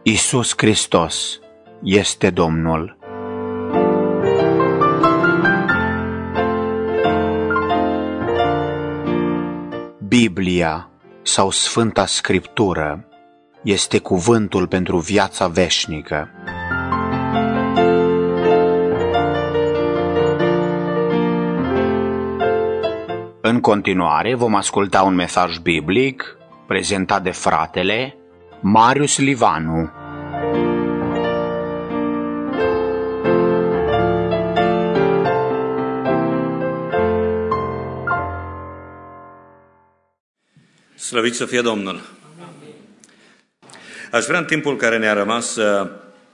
Iisus Hristos este Domnul. Biblia sau Sfânta Scriptură este cuvântul pentru viața veșnică. În continuare vom asculta un mesaj biblic prezentat de fratele Marius Livanu. Slăvit să fie Domnul! Aș vrea în timpul care ne-a rămas să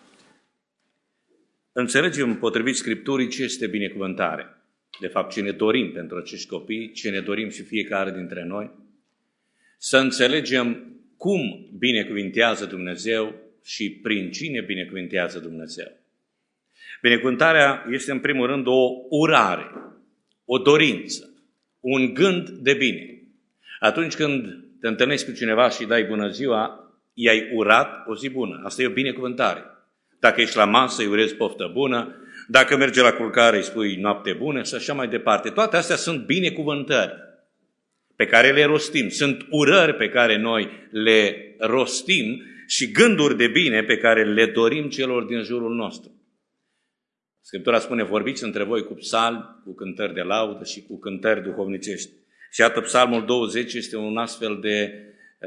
înțelegem potrivit Scripturii ce este binecuvântare. De fapt, ce ne dorim pentru acești copii, ce ne dorim și fiecare dintre noi. Să înțelegem cum binecuvintează Dumnezeu și prin cine binecuvintează Dumnezeu. Binecuvântarea este în primul rând o urare, o dorință, un gând de bine. Atunci când te întâlnești cu cineva și dai bună ziua, i-ai urat o zi bună. Asta e o binecuvântare. Dacă ești la masă, îi urezi poftă bună. Dacă merge la culcare, îi spui noapte bună și așa mai departe. Toate astea sunt binecuvântări pe care le rostim. Sunt urări pe care noi le rostim și gânduri de bine pe care le dorim celor din jurul nostru. Scriptura spune, vorbiți între voi cu psalmi, cu cântări de laudă și cu cântări duhovnicești. Și iată, Psalmul 20 este un astfel de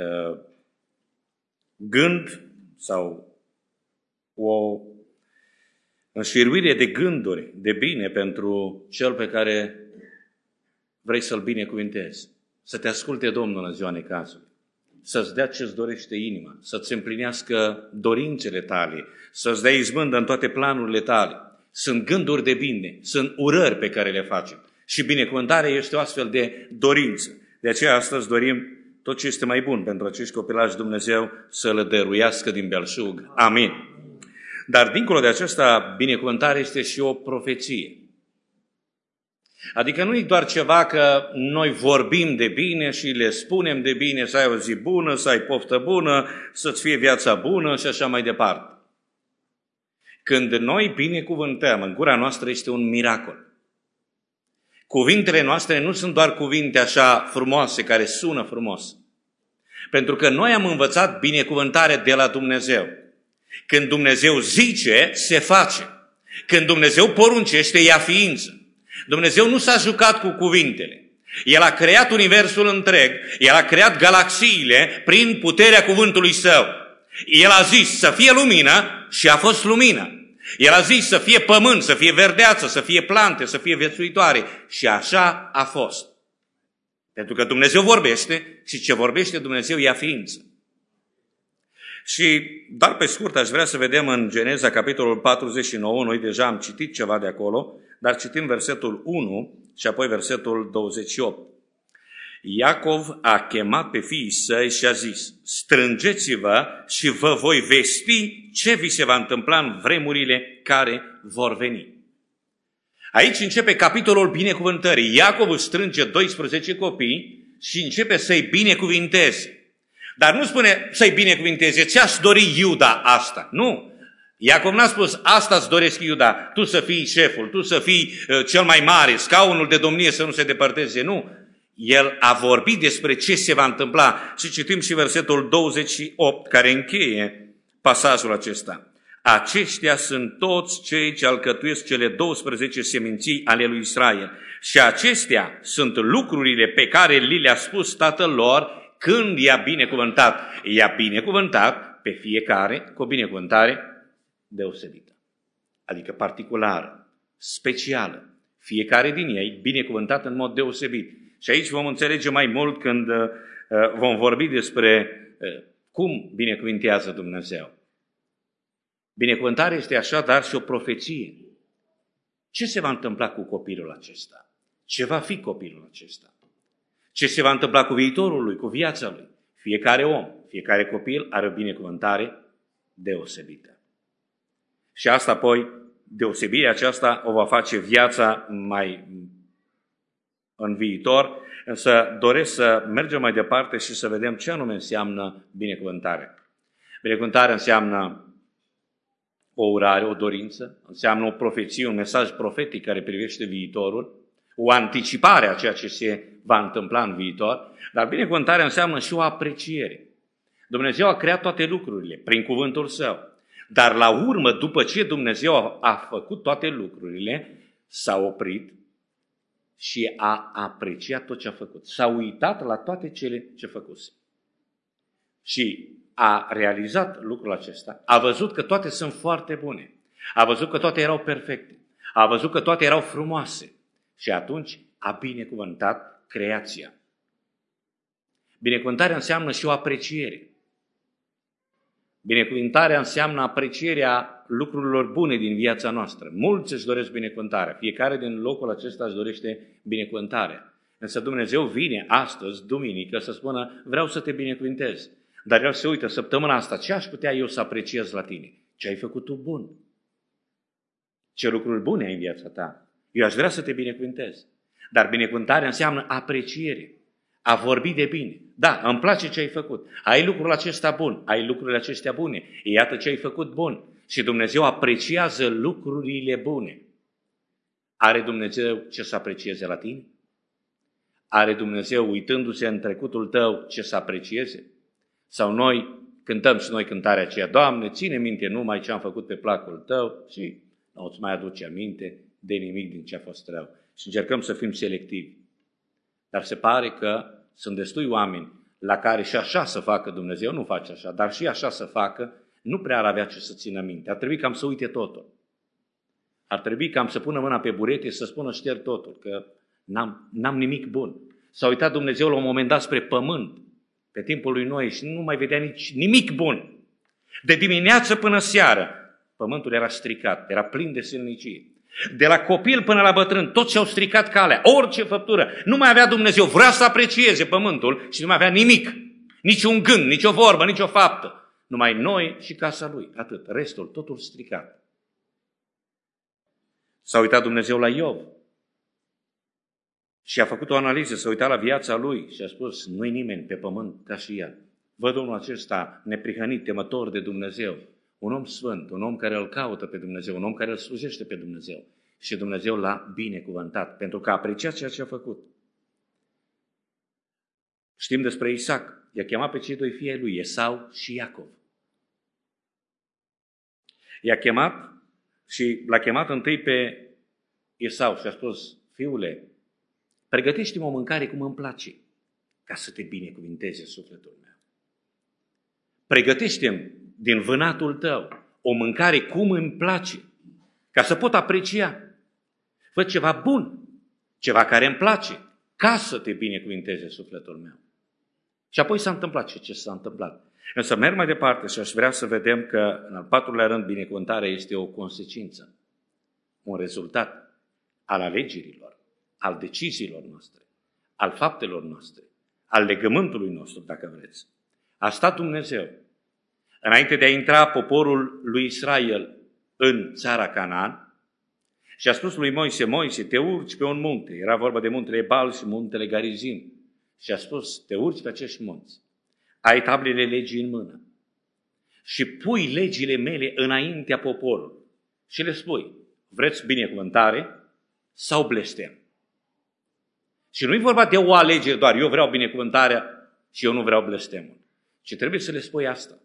gând sau o înșiruire de gânduri de bine pentru cel pe care vrei să-l binecuvintezi. Să te asculte Domnul în ziua necazului, să-ți dea ce-ți dorește inima, să-ți împlinească dorințele tale, să-ți dea izbândă în toate planurile tale. Sunt gânduri de bine, sunt urări pe care le facem. Și binecuvântarea este o astfel de dorință. De aceea astăzi dorim tot ce este mai bun pentru acești copilași Dumnezeu să le dăruiască din belșug. Amin. Dar dincolo de aceasta, binecuvântarea este și o profeție. Adică nu e doar ceva că noi vorbim de bine și le spunem de bine, să ai o zi bună, să ai poftă bună, să-ți fie viața bună și așa mai departe. Când noi binecuvântăm, în gura noastră este un miracol. Cuvintele noastre nu sunt doar cuvinte așa frumoase, care sună frumos. Pentru că noi am învățat binecuvântarea de la Dumnezeu. Când Dumnezeu zice, se face. Când Dumnezeu poruncește, ia ființă. Dumnezeu nu s-a jucat cu cuvintele. El a creat universul întreg, El a creat galaxiile prin puterea cuvântului Său. El a zis să fie lumină și a fost lumină. El a zis să fie pământ, să fie verdeață, să fie plante, să fie viețuitoare. Și așa a fost. Pentru că Dumnezeu vorbește și ce vorbește Dumnezeu ia ființă. Și, dar pe scurt, aș vrea să vedem în Geneza, capitolul 49, noi deja am citit ceva de acolo, dar citim versetul 1 și apoi versetul 28. Iacov a chemat pe fiii săi și a zis, strângeți-vă și vă voi vesti ce vi se va întâmpla în vremurile care vor veni. Aici începe capitolul binecuvântării. Iacov își strânge 12 copii și începe să-i binecuvinteze. Dar nu spune să-i binecuvinteze, ți-aș dori Iuda asta. Nu. Iacov n-a spus, asta îți doresc Iuda, tu să fii șeful, tu să fii cel mai mare, scaunul de domnie să nu se depărteze. Nu. El a vorbit despre ce se va întâmpla. Și citim și versetul 28, care încheie pasajul acesta. Aceștia sunt toți cei ce alcătuiesc cele 12 seminții ale lui Israel. Și acestea sunt lucrurile pe care li le-a spus tatăl lor când i-a binecuvântat. I-a binecuvântat pe fiecare cu o binecuvântare deosebită. Adică particulară, specială. Fiecare din ei binecuvântat în mod deosebit. Și aici vom înțelege mai mult când vom vorbi despre cum binecuvintează Dumnezeu. Binecuvântarea este așadar și o profeție. Ce se va întâmpla cu copilul acesta? Ce va fi copilul acesta? Ce se va întâmpla cu viitorul lui, cu viața lui? Fiecare om, fiecare copil are o binecuvântare deosebită. Și asta apoi, deosebirea aceasta o va face viața mai în viitor, însă doresc să mergem mai departe și să vedem ce anume înseamnă binecuvântare. Binecuvântarea înseamnă o urare, o dorință, înseamnă o profeție, un mesaj profetic care privește viitorul, o anticipare a ceea ce se va întâmpla în viitor, dar binecuvântarea înseamnă și o apreciere. Dumnezeu a creat toate lucrurile prin cuvântul Său, dar la urmă, după ce Dumnezeu a făcut toate lucrurile, s-a oprit și a apreciat tot ce a făcut. S-a uitat la toate cele ce făcuse. Și a realizat lucrul acesta, a văzut că toate sunt foarte bune, a văzut că toate erau perfecte, a văzut că toate erau frumoase și atunci a binecuvântat creația. Binecuvântarea înseamnă și o apreciere. Binecuvântarea înseamnă aprecierea lucrurilor bune din viața noastră. Mulți își doresc binecuvântarea. Fiecare din locul acesta își dorește binecuvântarea. Însă Dumnezeu vine astăzi, duminică, să spună, vreau să te binecuvântez. Dar El se uită, săptămâna asta, ce aș putea eu să apreciez la tine? Ce ai făcut tu bun? Ce lucruri bune ai în viața ta? Eu aș vrea să te binecuvântez. Dar binecuvântarea înseamnă apreciere. A vorbi de bine. Da, îmi place ce ai făcut. Ai lucrul acesta bun. Ai lucrurile acestea bune. Iată ce ai făcut bun. Și Dumnezeu apreciază lucrurile bune. Are Dumnezeu ce să aprecieze la tine? Are Dumnezeu, uitându-se în trecutul tău, ce să aprecieze? Sau noi cântăm și noi cântarea aceea, Doamne, ține minte numai ce am făcut pe placul Tău și nu îți mai aduce aminte de nimic din ce a fost rău. Și încercăm să fim selectivi. Dar se pare că sunt destui oameni la care și așa să facă Dumnezeu, nu face așa, dar și așa să facă, nu prea ar avea ce să țină minte. Ar trebui cam să uite totul. Ar trebui cam să pună mâna pe burete și să spună șterg totul, că n-am nimic bun. S-a uitat Dumnezeu la un moment dat spre pământ, pe timpul lui Noe, și nu mai vedea nimic bun. De dimineață până seară, pământul era stricat, era plin de sâlnicie. De la copil până la bătrân, toți și-au stricat calea, orice făptură. Nu mai avea Dumnezeu, vrea să aprecieze pământul și nu mai avea nimic. Niciun gând, nicio vorbă, nicio faptă. Numai Noe și casa lui, atât. Restul, totul stricat. S-a uitat Dumnezeu la Iov și a făcut o analiză, s-a uitat la viața lui și a spus, nu-i nimeni pe pământ ca și el. Văd omul acesta neprihănit, temător de Dumnezeu, un om sfânt, un om care îl caută pe Dumnezeu, un om care îl slujește pe Dumnezeu. Și Dumnezeu l-a binecuvântat, pentru că a apreciat ceea ce a făcut. Știm despre Isaac, i-a chemat pe cei doi fii ai lui, Esau și Iacov. I-a chemat și l-a chemat întâi pe Esau și a spus, fiule, pregătește-mi o mâncare cum îmi place, ca să te binecuvinteze sufletul meu. Pregătește-mi din vânatul tău o mâncare cum îmi place, ca să pot aprecia. Fă ceva bun, ceva care îmi place, ca să te binecuvinteze sufletul meu. Și apoi s-a întâmplat ce s-a întâmplat. Însă merg mai departe și aș vrea să vedem că, în al patrulea rând, binecuvântarea este o consecință, un rezultat al alegerilor, al deciziilor noastre, al faptelor noastre, al legământului nostru, dacă vreți. A stat Dumnezeu, înainte de a intra poporul lui Israel în țara Canaan, și a spus lui Moise, Moise, te urci pe un munte. Era vorba de muntele Ebal și muntele Garizim. Și a spus, te urci pe acești munți. Ai tablele legii în mână. Și pui legile mele înaintea poporului. Și le spui, vreți binecuvântare sau blestem? Și nu-i vorba de o alegere doar, eu vreau binecuvântarea și eu nu vreau blestemul. Ci trebuie să le spui asta.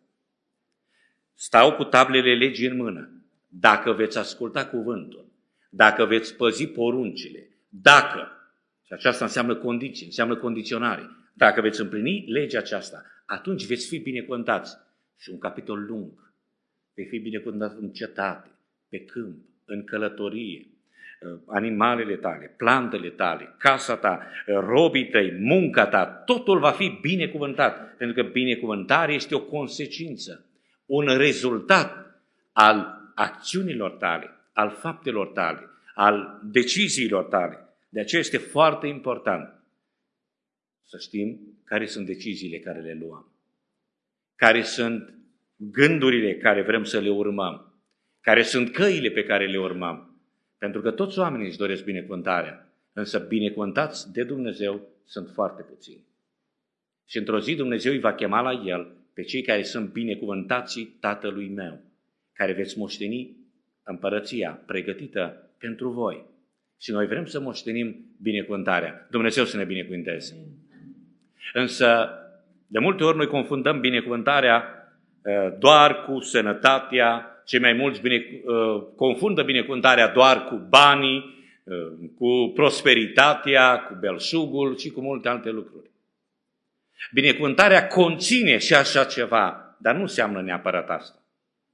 Stau cu tablele legii în mână. Dacă veți asculta cuvântul, dacă veți păzi poruncile, dacă, și aceasta înseamnă condiție, înseamnă condiționare, dacă veți împlini legea aceasta, atunci veți fi binecuvântați. Și un capitol lung. Vei fi binecuvântat în cetate, pe câmp, în călătorie, animalele tale, plantele tale, casa ta, robii tăi, munca ta, totul va fi binecuvântat. Pentru că binecuvântarea este o consecință, un rezultat al acțiunilor tale, al faptelor tale, al deciziilor tale. De aceea este foarte important să știm care sunt deciziile care le luăm, care sunt gândurile care vrem să le urmăm, care sunt căile pe care le urmăm. Pentru că toți oamenii își doresc binecuvântarea, însă binecuvântați de Dumnezeu sunt foarte puțini. Și într-o zi Dumnezeu îi va chema la el pe cei care sunt binecuvântații Tatălui meu, care veți moșteni împărăția pregătită pentru voi. Și noi vrem să moștenim binecuvântarea. Dumnezeu să ne binecuvânteze. Însă, de multe ori noi confundăm binecuvântarea doar cu sănătatea, cei mai mulți confundă binecuvântarea doar cu banii, cu prosperitatea, cu belșugul și cu multe alte lucruri. Binecuvântarea conține și așa ceva, dar nu înseamnă neapărat asta.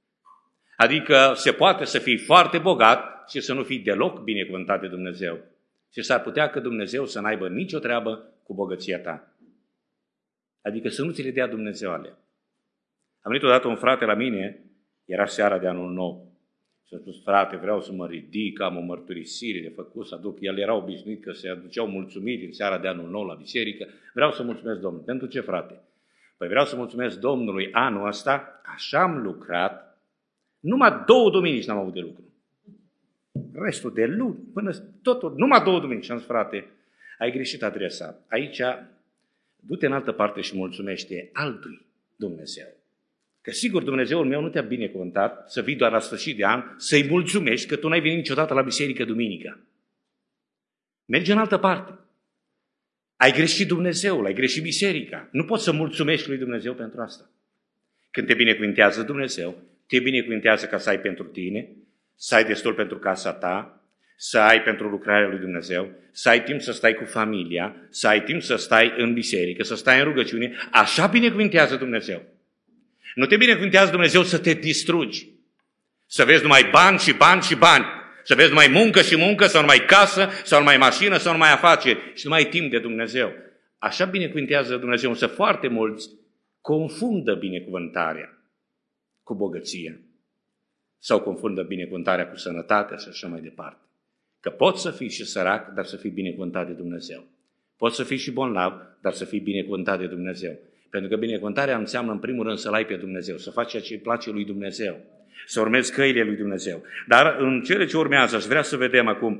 Adică se poate să fii foarte bogat și să nu fii deloc binecuvântat de Dumnezeu. Și s-ar putea că Dumnezeu să n-aibă nicio treabă cu bogăția ta. Adică să nu ți le dea Dumnezeu alea. Am venit odată un frate la mine, era seara de anul nou. Și a spus, frate, vreau să mă ridic, am o mărturisire de făcut, să aduc. El era obișnuit că se aduceau mulțumiri în seara de anul nou la biserică. Vreau să mulțumesc Domnului. Pentru ce, frate? Păi vreau să mulțumesc Domnului anul ăsta, așa am lucrat, numai 2 duminici n-am avut de lucru. Restul de luni, până totul, numai 2 duminici. Am zis, frate, ai greșit adresa. Aici, du-te în altă parte și mulțumește altui Dumnezeu. Că sigur Dumnezeul meu nu te-a binecuvântat să vii doar la sfârșit de an, să-i mulțumești că tu n-ai venit niciodată la biserică duminica. Mergi în altă parte. Ai greșit Dumnezeul, ai greșit biserica. Nu poți să mulțumești lui Dumnezeu pentru asta. Când te binecuvintează Dumnezeu, te binecuvintează ca să ai pentru tine, să ai destul pentru casa ta, să ai pentru lucrarea lui Dumnezeu, să ai timp să stai cu familia, să ai timp să stai în biserică, să stai în rugăciune. Așa binecuvintează Dumnezeu. Nu te binecuvintează Dumnezeu să te distrugi, să vezi numai bani și bani și bani, să vezi numai muncă și muncă, sau numai casă, sau numai mașină, sau numai afaceri și nu mai ai timp de Dumnezeu. Așa binecuvintează Dumnezeu, însă foarte mulți confundă binecuvântarea cu bogăția sau confundă binecuvântarea cu sănătatea și așa mai departe. Că poți să fii și sărac, dar să fii binecuvântat de Dumnezeu. Poți să fii și bolnav, dar să fii binecuvântat de Dumnezeu. Pentru că binecuvântarea înseamnă în primul rând să-L ai pe Dumnezeu, să faci ceea ce îi place lui Dumnezeu, să urmezi căile lui Dumnezeu. Dar în cele ce urmează aș vrea să vedem acum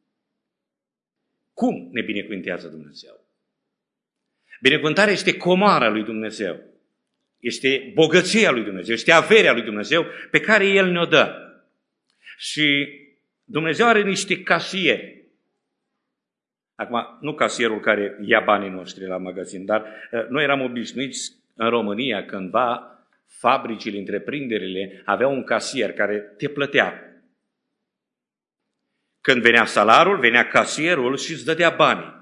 cum ne binecuvintează Dumnezeu. Binecuvântarea este comoara lui Dumnezeu, este bogăția lui Dumnezeu, este averea lui Dumnezeu pe care El ne-o dă. Și Dumnezeu are niște casieri. Acum, nu casierul care ia banii noștri la magazin, dar noi eram obișnuiți în România cândva, fabricile, întreprinderile aveau un casier care te plătea. Când venea salarul, venea casierul și îți dădea banii.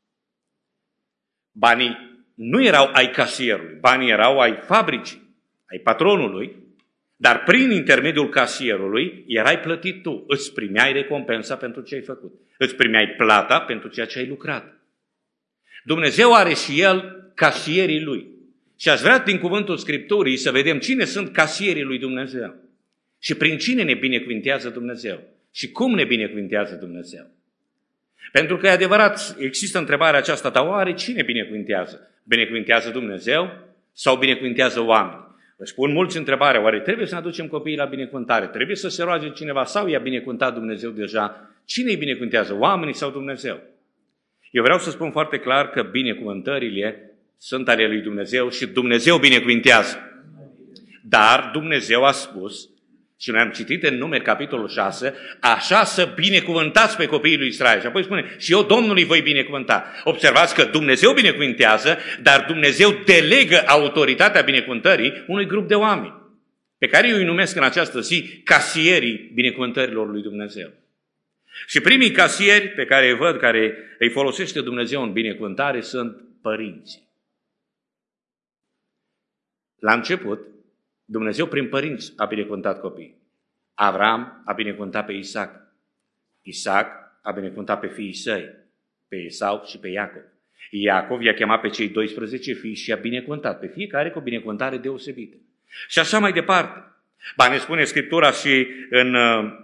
Banii nu erau ai casierului, banii erau ai fabricii, ai patronului, dar prin intermediul casierului erai plătit tu, îți primeai recompensa pentru ce ai făcut, îți primeai plata pentru ceea ce ai lucrat. Dumnezeu are și El casierii Lui. Și aș vrea din cuvântul Scripturii să vedem cine sunt casierii lui Dumnezeu și prin cine ne binecuvintează Dumnezeu și cum ne binecuvintează Dumnezeu. Pentru că e adevărat, există întrebarea aceasta, dar oare cine binecuvintează? Binecuvintează Dumnezeu sau binecuvintează oameni? Își pun mulți întrebarea, oare trebuie să ne aducem copiii la binecuvântare? Trebuie să se roage cineva sau i-a binecuvântat Dumnezeu deja? Cine îi binecuvântează, oamenii sau Dumnezeu? Eu vreau să spun foarte clar că binecuvântările sunt ale lui Dumnezeu și Dumnezeu binecuvintează. Dar Dumnezeu a spus, și noi am citit în Numeri, capitolul 6, așa să binecuvântați pe copiii lui Israel. Și apoi spune, și eu Domnului voi binecuvânta. Observați că Dumnezeu binecuvintează, dar Dumnezeu delegă autoritatea binecuvântării unui grup de oameni, pe care eu îi numesc în această zi casierii binecuvântărilor lui Dumnezeu. Și primii casieri pe care îi văd, care îi folosește Dumnezeu în binecuvântare, sunt părinții. La început, Dumnezeu prin părinți a binecuvântat copiii. Avram a binecuvântat pe Isaac. Isaac a binecuvântat pe fiii săi, pe Esau și pe Iacov. Iacov i-a chemat pe cei 12 fii și i-a binecuvântat pe fiecare cu o binecuvântare deosebită. Și așa mai departe. Ba, ne spune Scriptura și în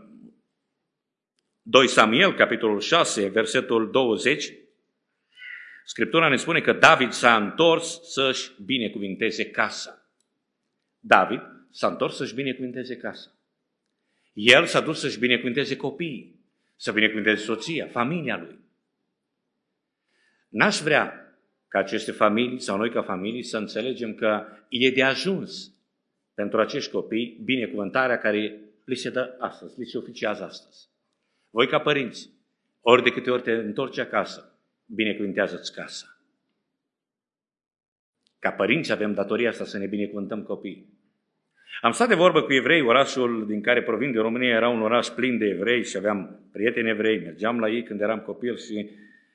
2 Samuel, capitolul 6, versetul 20, Scriptura ne spune că David s-a întors să-și binecuvinteze casa. David s-a întors să-și binecuvinteze casa. El s-a dus să-și binecuvinteze copiii, să binecuvinteze soția, familia lui. N-aș vrea ca aceste familii sau noi ca familii să înțelegem că e de ajuns pentru acești copii binecuvântarea care li se dă astăzi, li se oficiază astăzi. Voi ca părinți, ori de câte ori te întorci acasă, binecuvintează-ți casa. Ca părinți avem datoria asta să ne binecuvântăm copiii. Am stat de vorbă cu evrei, orașul din care provin de România era un oraș plin de evrei și aveam prieteni evrei, mergeam la ei când eram copil și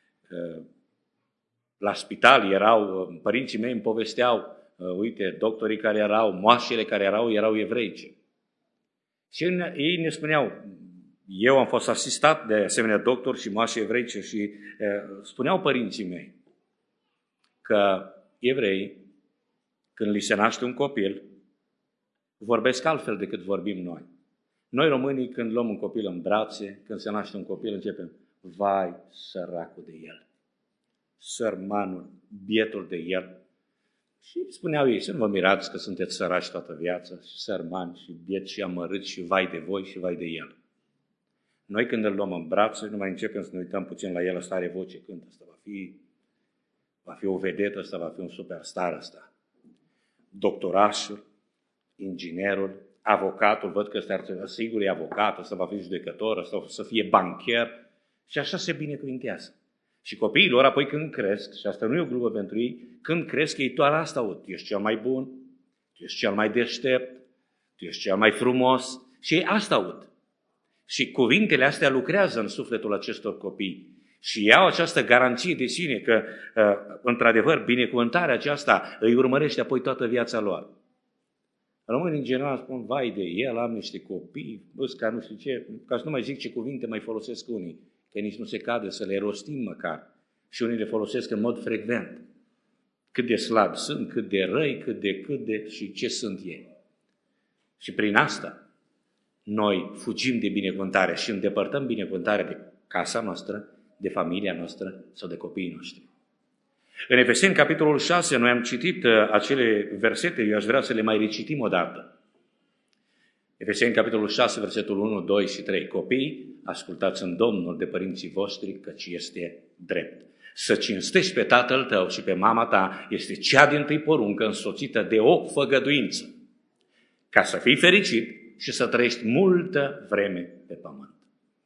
la spital erau, părinții mei îmi povesteau, uite, doctorii care erau, moașele care erau evreice. Și ei ne spuneau, eu am fost asistat de asemenea doctori și moașe evreice și spuneau părinții mei că evrei, când li se naște un copil, vorbesc altfel decât vorbim noi. Noi românii, când luăm un copil în brațe, când se naște un copil, începem, vai, săracul de el, sărmanul, bietul de el. Și spuneau ei, să nu vă mirați că sunteți săraci toată viața, și sărmani, și bieți, și amărâți, și vai de voi, și vai de el. Noi când îl luăm în brațe, nu mai începem să ne uităm puțin la el, ăsta are voce, cântă, ăsta va fi o vedetă, ăsta va fi un superstar ăsta. Doctorașul, inginerul, avocatul, văd că ăsta ar trebui, sigur e avocat, ăsta va fi judecător, ăsta o să fie bancher și așa se binecuvintează. Și copiilor, apoi când cresc, și asta nu e o glumă pentru ei, când cresc, ei doar asta aud. Tu ești cel mai bun, tu ești cel mai deștept, tu ești cel mai frumos și ei asta aud. Și cuvintele astea lucrează în sufletul acestor copii și iau această garanție de sine că, într-adevăr, binecuvântarea aceasta îi urmărește apoi toată viața lor. Românii, în general, spun, vai de el, am niște copii, ca nu știu ce, ca să nu mai zic ce cuvinte mai folosesc unii, că nici nu se cade să le rostim măcar. Și unii le folosesc în mod frecvent. Cât de slabi sunt, cât de răi, cât de și ce sunt ei. Și prin asta noi fugim de binecuvântare și îndepărtăm binecuvântarea de casa noastră, de familia noastră sau de copiii noștri. În Efeseni, capitolul 6, noi am citit acele versete, eu aș vrea să le mai recitim o dată. Efeseni, capitolul 6, versetul 1, 2 și 3. Copii, ascultați în Domnul de părinții voștri, căci este drept. Să cinstești pe tatăl tău și pe mama ta este cea dintâi poruncă însoțită de o făgăduință, ca să fii fericit și să trăiești multă vreme pe pământ.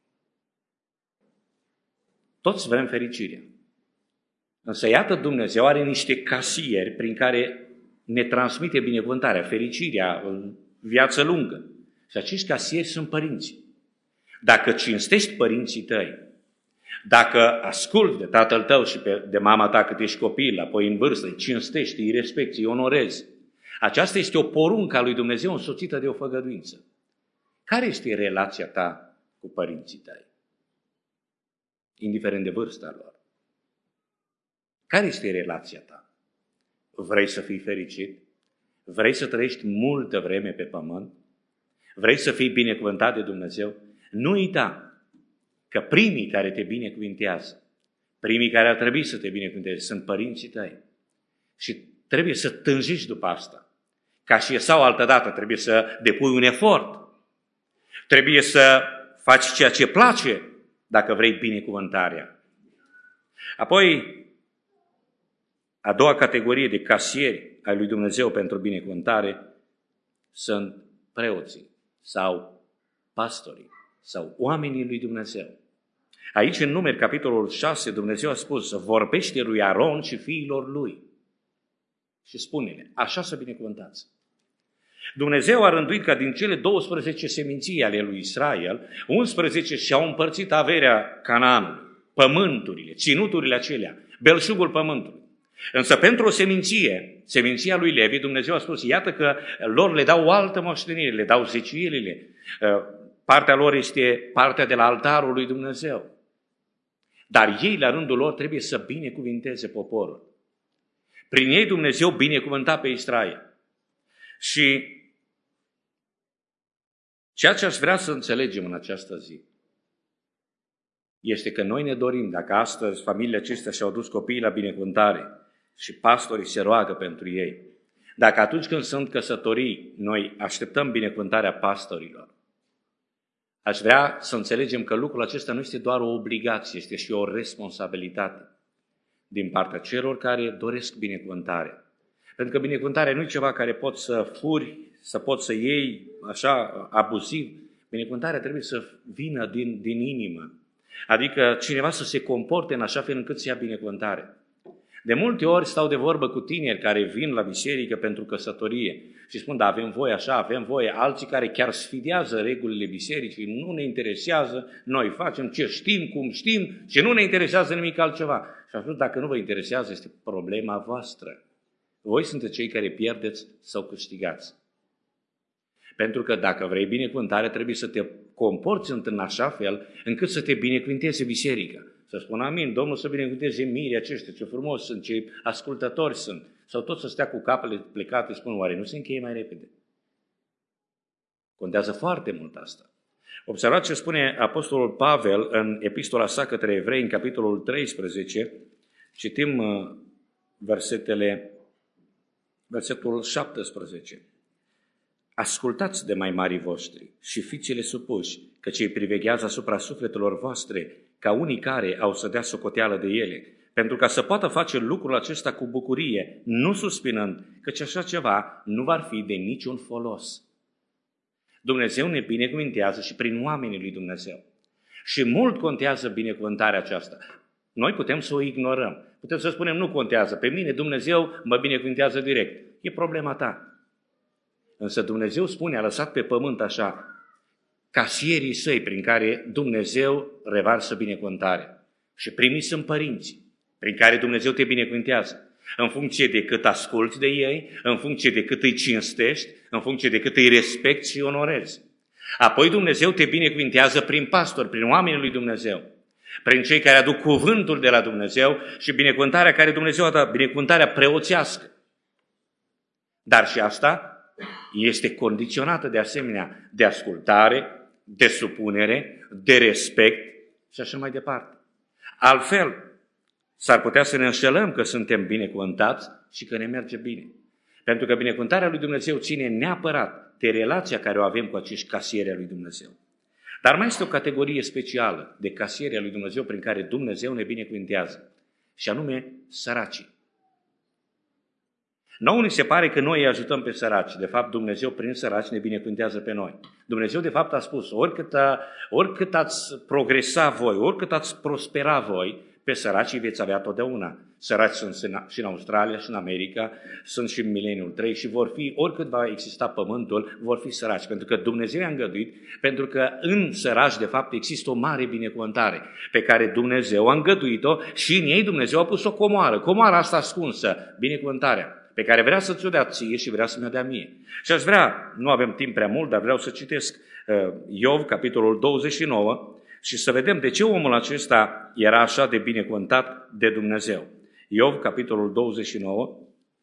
Toți vrem fericirea. Însă iată Dumnezeu are niște casieri prin care ne transmite binecuvântarea, fericirea, viață lungă. Și acești casieri sunt părinții. Dacă cinstești părinții tăi, dacă asculți de tatăl tău și de mama ta cât ești copil, apoi în vârstă, îi cinstești, îi respecti, îi onorezi, aceasta este o poruncă a lui Dumnezeu însoțită de o făgăduință. Care este relația ta cu părinții tăi? Indiferent de vârsta lor. Care este relația ta? Vrei să fii fericit? Vrei să trăiești multă vreme pe pământ? Vrei să fii binecuvântat de Dumnezeu? Nu uita că primii care te binecuvintează, primii care ar trebui să te binecuvinteze, sunt părinții tăi. Și trebuie să tânjești după asta. Ca și Esau altădată, trebuie să depui un efort. Trebuie să faci ceea ce place dacă vrei binecuvântarea. Apoi, a doua categorie de casieri ai lui Dumnezeu pentru binecuvântare sunt preoții sau pastorii sau oamenii lui Dumnezeu. Aici, în Numeri, capitolul 6, Dumnezeu a spus, vorbește lui Aron și fiilor lui și spune-le, așa să binecuvântați. Dumnezeu a rânduit ca din cele 12 seminții ale lui Israel, 11 și-au împărțit averea Canaanului, pământurile, ținuturile acelea, belșugul pământului. Însă pentru o seminția lui Levi, Dumnezeu a spus, iată că lor le dau o altă moștenire, le dau zeciuielile. Partea lor este partea de la altarul lui Dumnezeu. Dar ei, la rândul lor, trebuie să binecuvinteze poporul. Prin ei Dumnezeu binecuvânta pe Israel. Și ceea ce aș vrea să înțelegem în această zi este că noi ne dorim, dacă astăzi familiile acestea și-au dus copiii la binecuvântare și pastorii se roagă pentru ei, dacă atunci când sunt căsătorii noi așteptăm binecuvântarea pastorilor, aș vrea să înțelegem că lucrul acesta nu este doar o obligație, este și o responsabilitate. din partea celor care doresc binecuvântare. Pentru că binecuvântarea nu e ceva care poți să furi, să poți să iei așa abuziv. Binecuvântarea trebuie să vină din inimă. Adică cineva să se comporte în așa fel încât să ia binecuvântare. De multe ori stau de vorbă cu tineri care vin la biserică pentru căsătorie și spun, da, avem voie așa, avem voie. Alții care chiar sfidează regulile bisericii, nu ne interesează, noi facem ce știm, cum știm și nu ne interesează nimic altceva. Și atunci, dacă nu vă interesează, este problema voastră. Voi sunteți cei care pierdeți sau câștigați. Pentru că dacă vrei binecuvântare, trebuie să te comporți în așa fel încât să te binecuvânteze biserica. Să spun amin, Domnul să binecuvânteze mirii aceștia, ce frumos sunt, ce ascultători sunt. Sau tot să stea cu capele plecate, spun, oare nu se încheie mai repede? Contează foarte mult asta. Observați ce spune Apostolul Pavel în epistola sa către evrei, în capitolul 13, citim versetul 17. Ascultați de mai marii voștri și fiți-le supuși, că cei priveghează asupra sufletelor voastre, ca unii care au să dea socoteală de ele, pentru ca să poată face lucrul acesta cu bucurie, nu suspinând, căci așa ceva nu va fi de niciun folos. Dumnezeu ne binecuvântează și prin oamenii lui Dumnezeu. Și mult contează binecuvântarea aceasta. Noi putem să o ignorăm. Putem să spunem, nu contează. Pe mine Dumnezeu mă binecuvântează direct. E problema ta. Însă Dumnezeu spune, a lăsat pe pământ așa, casierii săi prin care Dumnezeu revarsă binecuvântare. Și primi sunt părinții prin care Dumnezeu te binecuvântează. În funcție de cât asculți de ei, în funcție de cât îi cinstești, în funcție de cât îi respecti și onorezi. Apoi Dumnezeu te binecuvântează prin pastori, prin oamenii lui Dumnezeu, prin cei care aduc cuvântul de la Dumnezeu și binecuvântarea care Dumnezeu a dat, binecuvântarea preoțească. Dar și asta este condiționată de asemenea de ascultare, de supunere, de respect și așa mai departe. Altfel, s-ar putea să ne înșelăm că suntem binecuvântați și că ne merge bine. Pentru că binecuvântarea lui Dumnezeu ține neapărat de relația care o avem cu acești casieri ai lui Dumnezeu. Dar mai este o categorie specială de casieri ai lui Dumnezeu prin care Dumnezeu ne binecuvântează, și anume săracii. Nouă ni se pare că noi îi ajutăm pe săraci. De fapt, Dumnezeu prin săraci ne binecuvântează pe noi. Dumnezeu, de fapt, a spus, oricât ați progresa voi, oricât ați prospera voi, pe săracii veți avea totdeauna. Săraci sunt și în Australia, și în America, sunt și în mileniul 3 și vor fi, oricât va exista pământul, vor fi săraci. Pentru că Dumnezeu i-a îngăduit, pentru că în săraci, de fapt, există o mare binecuvântare pe care Dumnezeu a îngăduit-o și în ei Dumnezeu a pus o comoară. Comoara asta ascunsă, binecuvântarea, pe care vrea să ți-o dea ție și vrea să mi-o dea mie. Și aș vrea, nu avem timp prea mult, dar vreau să citesc Iov, capitolul 29, și să vedem de ce omul acesta era așa de binecuvântat de Dumnezeu. Iov, capitolul 29,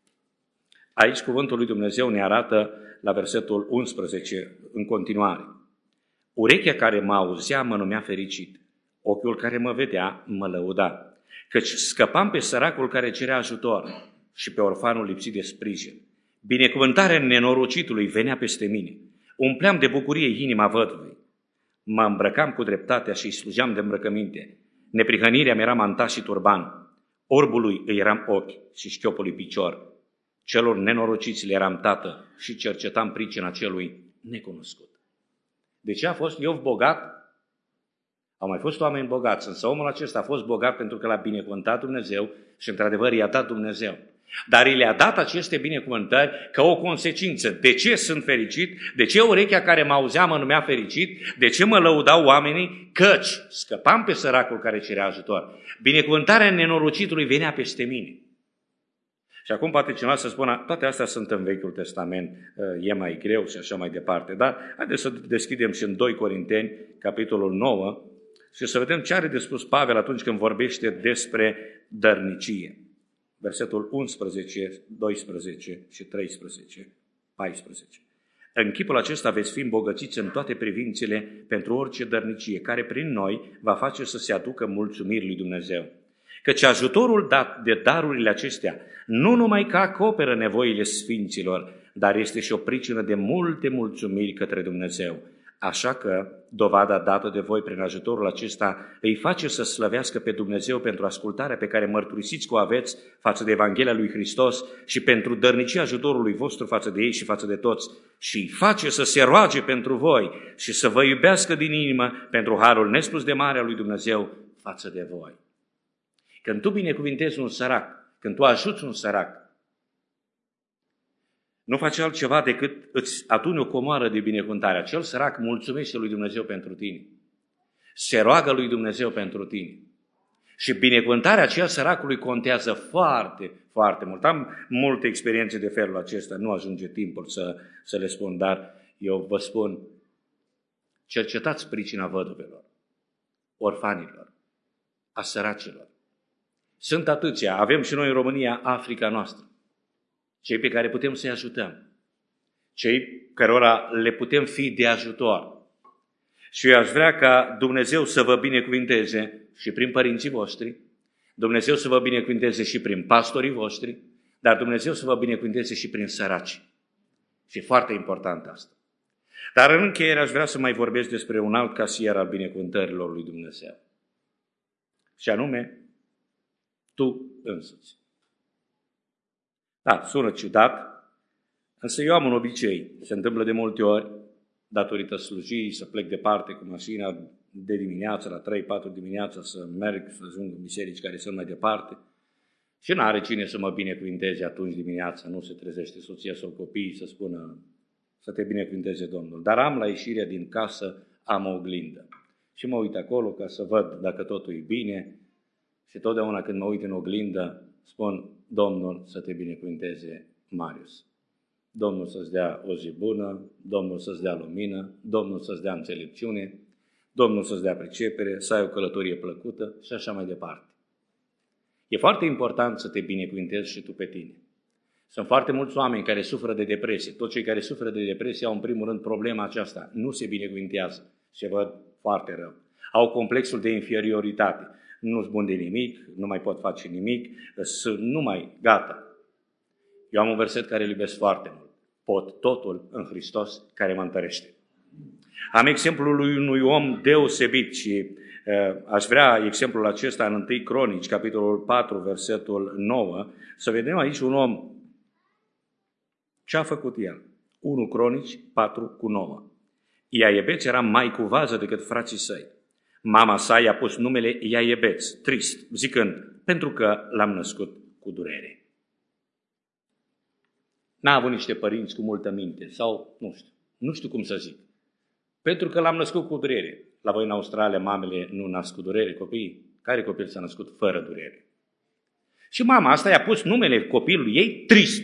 aici cuvântul lui Dumnezeu ne arată la versetul 11 în continuare. Urechea care mă auzea mă numea fericit, ochiul care mă vedea mă lăuda, căci scăpam pe săracul care cerea ajutor și pe orfanul lipsit de sprijin. Binecuvântarea nenorocitului venea peste mine, umpleam de bucurie inima văduvei. Mă îmbrăcam cu dreptatea și îi slujeam de îmbrăcăminte. Neprihănirea mi era mantat și turban. Orbului îi eram ochi și șchiopului picior. Celor nenorociți le eram tată și cercetam pricina celui necunoscut. De ce a fost Iov bogat? Au mai fost oameni bogați, însă omul acesta a fost bogat pentru că l-a binecuvântat Dumnezeu și într-adevăr i-a dat Dumnezeu. Dar i le-a dat aceste binecuvântări ca o consecință. De ce sunt fericit? De ce urechea care mă auzea mă numea fericit? De ce mă lăudau oamenii? Căci scăpam pe săracul care cerea ajutor. Binecuvântarea nenorocitului venea peste mine. Și acum poate cineva să spună, toate astea sunt în Vechiul Testament, e mai greu și așa mai departe. Dar haideți să deschidem și în 2 Corinteni, capitolul 9, și să vedem ce are de spus Pavel atunci când vorbește despre dărnicie. Versetul 11, 12 și 13, 14. În chipul acesta veți fi îmbogățiți în toate privințele pentru orice dărnicie, care prin noi va face să se aducă mulțumiri lui Dumnezeu. Căci ajutorul dat de darurile acestea nu numai că acoperă nevoile sfinților, dar este și o pricină de multe mulțumiri către Dumnezeu. Așa că dovada dată de voi prin ajutorul acesta îi face să slăvească pe Dumnezeu pentru ascultarea pe care mărturisiți că o aveți față de Evanghelia lui Hristos și pentru dărnicia ajutorului vostru față de ei și față de toți, și îi face să se roage pentru voi și să vă iubească din inimă pentru harul nespus de mare al lui Dumnezeu față de voi. Când tu binecuvintezi un sărac, când tu ajuți un sărac, nu faci altceva decât îți aduni o comoară de binecuvântare. Acel sărac mulțumește lui Dumnezeu pentru tine. Se roagă lui Dumnezeu pentru tine. Și binecuvântarea aceea săracului contează foarte, foarte mult. Am multe experiențe de felul acesta, nu ajunge timpul să le spun, dar eu vă spun, cercetați pricina văduvelor, orfanilor, a săracilor. Sunt atâția, avem și noi în România Africa noastră. Cei pe care putem să-i ajutăm, cei cărora le putem fi de ajutor. Și eu aș vrea ca Dumnezeu să vă binecuvinteze și prin părinții voștri, Dumnezeu să vă binecuvinteze și prin pastorii voștri, dar Dumnezeu să vă binecuvinteze și prin săraci. Și e foarte important asta. Dar în încheiere aș vrea să mai vorbesc despre un alt casier al binecuvântărilor lui Dumnezeu. Și anume, tu însuți. Da, sună ciudat, însă eu am un obicei, se întâmplă de multe ori, datorită slujirii, să plec departe cu mașina de dimineață, la 3-4 dimineața, să merg, să ajung în biserici care sunt mai departe. Și n-are cine să mă binecuvinteze atunci dimineața, nu se trezește soția sau copiii să spună să te binecuvinteze Domnul. Dar am la ieșirea din casă, am o oglindă. Și mă uit acolo ca să văd dacă totul e bine și totdeauna când mă uit în oglindă, spun, Domnul să te binecuvinteze, Marius. Domnul să-ți dea o zi bună, Domnul să-ți dea lumină, Domnul să-ți dea înțelepciune, Domnul să-ți dea pricepere, să ai o călătorie plăcută și așa mai departe. E foarte important să te binecuvintezi și tu pe tine. Sunt foarte mulți oameni care suferă de depresie. Toți cei care suferă de depresie au în primul rând problema aceasta. Nu se binecuvintează. Se văd foarte rău. Au complexul de inferioritate. Nu-s bun de nimic, nu mai pot face nimic, nu mai, gata. Eu am un verset care îl iubesc foarte mult. Pot totul în Hristos care mă întărește. Am exemplul lui unui om deosebit și aș vrea exemplul acesta în 1 Cronici, capitolul 4, versetul 9, să vedem aici un om. Ce a făcut el? 1 Cronici 4:9. Iaebeț era mai cu vază decât frații săi. Mama sa i-a pus numele Iaebeț, trist, zicând, pentru că l-am născut cu durere. N-a avut niște părinți cu multă minte sau, nu știu cum să zic. Pentru că l-am născut cu durere. La voi în Australia mamele nu nasc cu durere copiii. Care copil s-a născut fără durere? Și mama asta i-a pus numele copilului ei trist.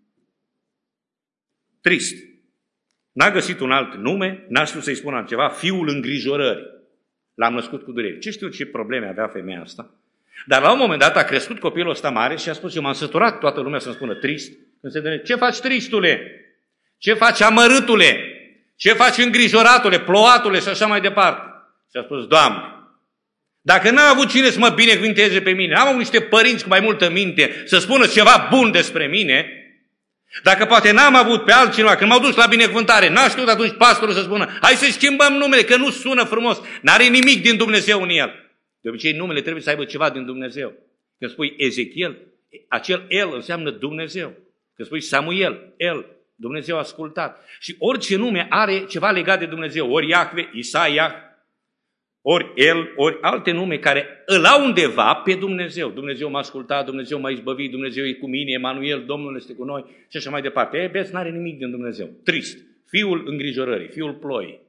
Trist. N-a găsit un alt nume, n-a știut să-i spună altceva, fiul îngrijorării. L-am născut cu durere. Ce știu ce probleme avea femeia asta? Dar la un moment dat a crescut copilul ăsta mare și a spus, eu m-am săturat toată lumea să-mi spună trist. Când se dă, ce faci tristule? Ce faci amărâtule? Ce faci îngrijoratule, plouatule și așa mai departe? Și a spus, Doamne, dacă n-am avut cine să mă binecuvinteze pe mine, am avut niște părinți cu mai multă minte să spună ceva bun despre mine, dacă poate n-am avut pe altcineva, când m-au dus la binecuvântare, n-a știut atunci pastorul să spună, hai să schimbăm numele, că nu sună frumos, n-are nimic din Dumnezeu în el. De obicei numele trebuie să aibă ceva din Dumnezeu. Când spui Ezechiel, acel El înseamnă Dumnezeu. Când spui Samuel, El, Dumnezeu a ascultat. Și orice nume are ceva legat de Dumnezeu, ori Iahve, Isaia, ori El, ori alte nume care îl au undeva pe Dumnezeu. Dumnezeu m-a ascultat, Dumnezeu m-a izbăvit, Dumnezeu e cu mine, Emanuel, Domnul este cu noi și așa mai departe. Iaebeț n-are nimic din Dumnezeu. Trist. Fiul îngrijorării, fiul ploii.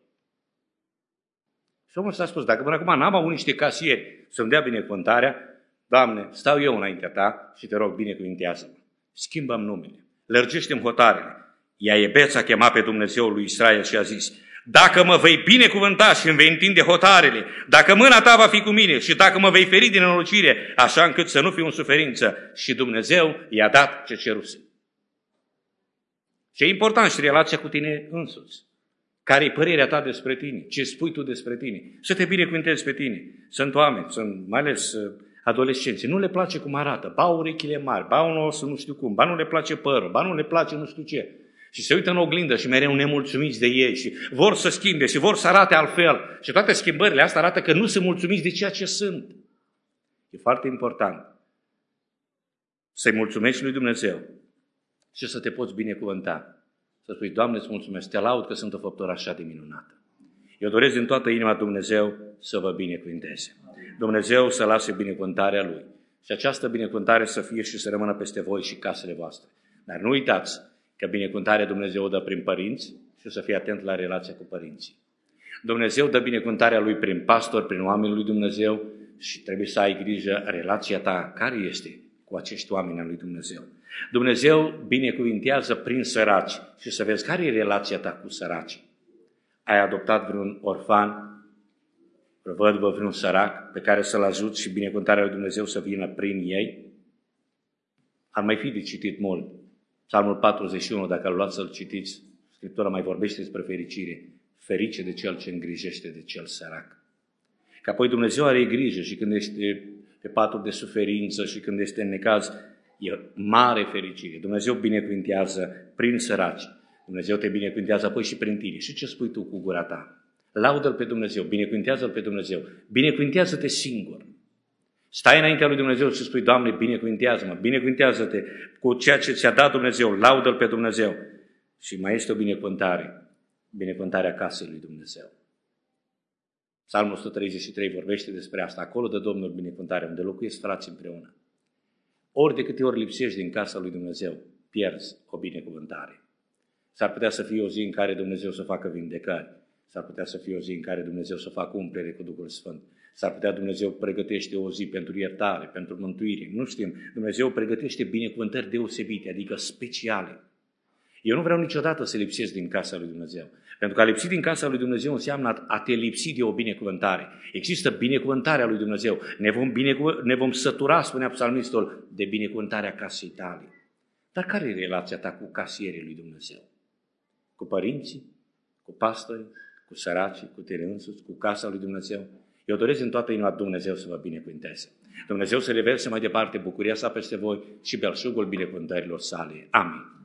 Și omul s-a spus, dacă până acum n-am avut niște casieri să-mi dea binecuvântarea, Doamne, stau eu înaintea Ta și te rog, binecuvintează-mă. Schimbă-mi numele. Lărgește-mi hotarele. Iaebeț a chemat pe Dumnezeul lui Israel și a zis, dacă mă vei binecuvânta și îmi vei întinde hotarele, dacă mâna ta va fi cu mine și dacă mă vei feri din nenorocire, așa încât să nu fiu în suferință. Și Dumnezeu i-a dat ce ceruse. Ce e important și relația cu tine însuți. Care e părerea ta despre tine? Ce spui tu despre tine? Să te binecuvântezi pe tine. Sunt oameni, sunt mai ales adolescenți, nu le place cum arată, ba urechile mari, ba un os nu știu cum, ba nu le place părul, ba nu le place nu știu ce. Și se uită în oglindă și mereu nemulțumiți de ei și vor să schimbe și vor să arate altfel. Și toate schimbările astea arată că nu sunt mulțumiți de ceea ce sunt. E foarte important să-i mulțumești lui Dumnezeu și să te poți binecuvânta. Să spui, Doamne, îți mulțumesc, te laud că sunt o făptură așa de minunată. Eu doresc din toată inima Dumnezeu să vă binecuvinteze. Dumnezeu să lase binecuvântarea Lui. Și această binecuvântare să fie și să rămână peste voi și casele voastre. Dar nu uitați că binecuvântarea Dumnezeu o dă prin părinți și să fii atent la relația cu părinții. Dumnezeu dă binecuvântarea Lui prin pastor, prin oamenii lui Dumnezeu și trebuie să ai grijă relația ta care este cu acești oameni al lui Dumnezeu. Dumnezeu binecuvintează prin săraci și să vezi care e relația ta cu săraci. Ai adoptat vreun orfan, vreo văduvă, vreun sărac pe care să-l ajuți și binecuvântarea lui Dumnezeu să vină prin ei? Ar mai fi de citit mult. Psalmul 41, dacă îl luați să-l citiți, Scriptura mai vorbește despre fericire. Ferice de cel ce îngrijește de cel sărac. Că apoi Dumnezeu are grijă și când este pe patul de suferință și când este în necaz, e mare fericire. Dumnezeu binecuvintează prin săraci. Dumnezeu te binecuvintează apoi și prin tine. Și ce spui tu cu gura ta? Laudă-L pe Dumnezeu, binecuvintează-L pe Dumnezeu. Binecuvintează-te singur. Stai înaintea lui Dumnezeu și spui, Doamne, binecuvintează-mă, binecuvintează-te cu ceea ce ți-a dat Dumnezeu, laudă-L pe Dumnezeu. Și mai este o binecuvântare, binecuvântarea casei lui Dumnezeu. Psalmul 133 vorbește despre asta. Acolo dă Domnul binecuvântare, unde locuiesc frații împreună. Ori de câte ori lipsești din casa lui Dumnezeu, pierzi o binecuvântare. S-ar putea să fie o zi în care Dumnezeu să facă vindecări. S-ar putea să fie o zi în care Dumnezeu să facă umplere cu Duhul Sfânt. S-ar putea Dumnezeu pregătește o zi pentru iertare, pentru mântuire. Nu știm. Dumnezeu pregătește binecuvântări deosebite, adică speciale. Eu nu vreau niciodată să lipsesc din casa lui Dumnezeu. Pentru că a lipsi din casa lui Dumnezeu înseamnă a te lipsi de o binecuvântare. Există binecuvântarea lui Dumnezeu. Ne vom sătura, spunea psalmistul, de binecuvântarea casei tale. Dar care e relația ta cu casierii lui Dumnezeu? Cu părinții? Cu pastorii? Cu săracii? Cu tine însuți? Cu casa lui Dumnezeu? Eu doresc în toată inima Dumnezeu să vă binecuvânteze. Dumnezeu să reverse mai departe bucuria sa peste voi și belșugul binecuvântărilor sale. Amin.